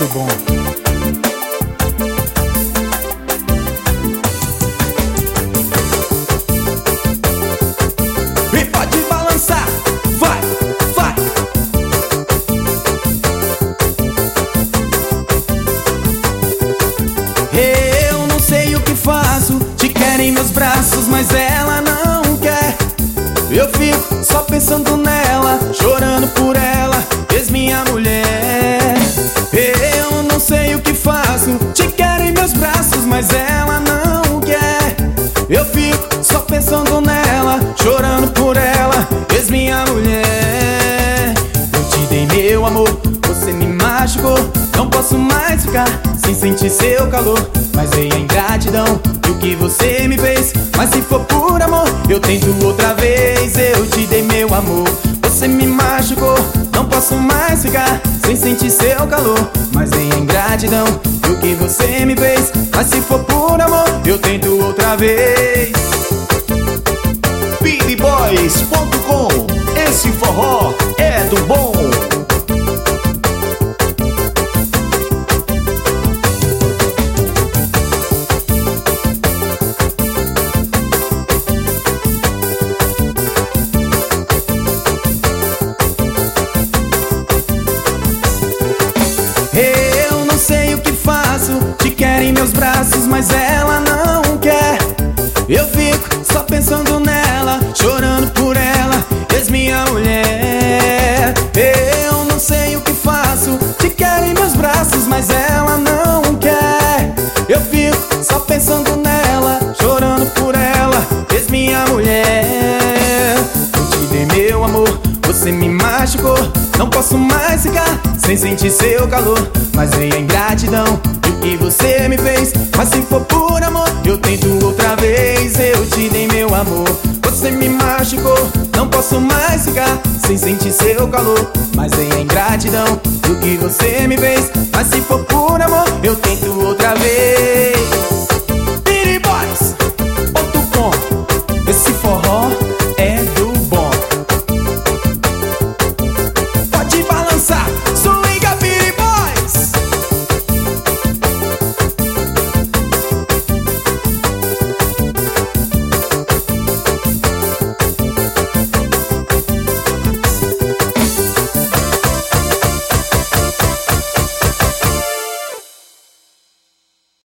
bom. E pode balançar, vai, vai. Eu não sei o que faço, te quero em meus braços, mas ela não quer. Eu fico só pensando nela, chorando por ela, ex-minha mulher. Eu não sei o que faço, te quero em meus braços, mas ela não quer. Eu fico só pensando nela, chorando por ela, ex-minha mulher. Eu te dei meu amor, você me machucou. Não posso mais ficar sem sentir seu calor. Mas veio a ingratidão e o que você me fez. Mas se for por amor, eu tento outra vez. Eu te dei meu amor, você me machucou. Não posso mais ficar sem sentir seu calor. Mas veio a ingratidão e o que você me fez. Mas se for por amor, eu tento outra vez. BeatBoys.com, esse forró é do bom. Eu não sei o que faço, te quero em meus braços, mas ela não quer. Eu fico só pensando nela, chorando por ela, ex-minha mulher. Eu não sei o que faço, te quero em meus braços, mas ela não quer. Eu fico só pensando nela, chorando por ela, ex-minha mulher. Eu te dei meu amor, você me machucou. Não posso mais ficar sem sentir seu calor. Mas veio a ingratidão e o que você me fez. Mas se for por amor, eu tento outra vez. Eu te dei meu amor, você me machucou. Não posso mais ficar sem sentir seu calor. Mas veio a ingratidão e o que você me fez. Mas se for por amor, eu tento outra vez.